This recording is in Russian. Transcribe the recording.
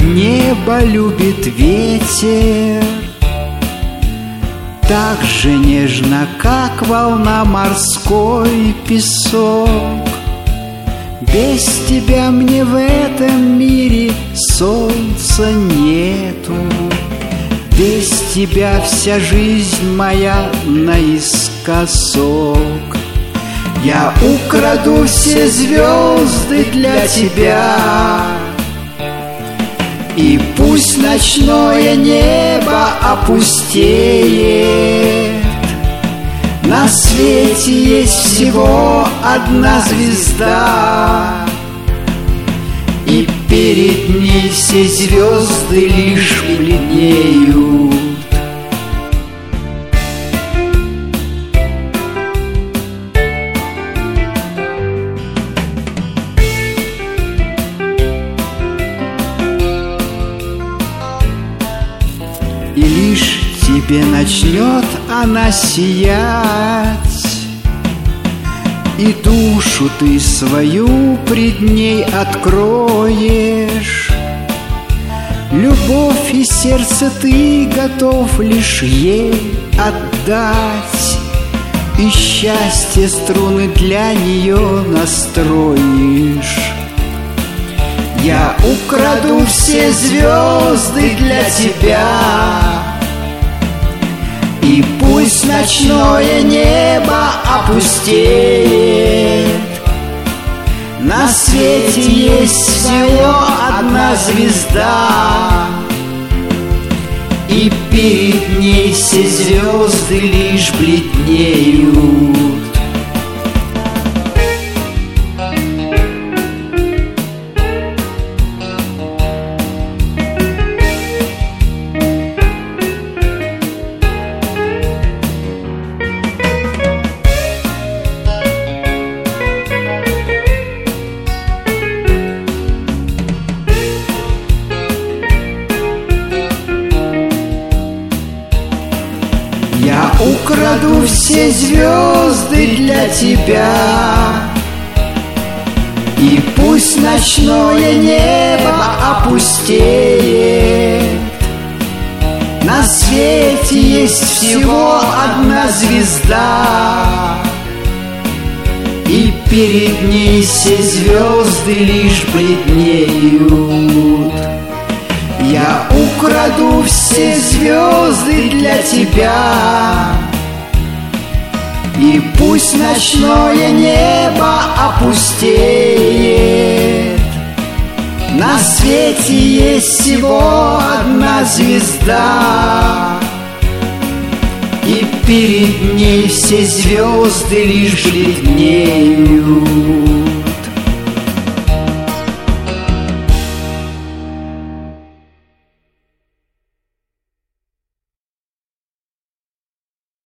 небо любит ветер, так же нежно, как волна морской песок. Без тебя мне в этом мире солнца нету, без тебя вся жизнь моя наискосок. Я украду все звезды для тебя, и пусть ночное небо опустеет. На свете есть всего одна звезда, и перед ней все звезды лишь бледнеют. И лишь тебе начнет она сиять, и душу ты свою пред ней откроешь. Любовь и сердце ты готов лишь ей отдать, и счастье струны для нее настроишь. Я украду все звезды для тебя, и пусть ночное небо опустеет. На свете есть всего одна звезда, и перед ней все звезды лишь бледнеют. Я украду все звезды для тебя, и пусть ночное небо опустеет. На свете есть всего одна звезда, и перед ней все звезды лишь бледнеют. Я украду все звезды для тебя, и пусть ночное небо опустеет. На свете есть всего одна звезда, и перед ней все звезды лишь бледнеют.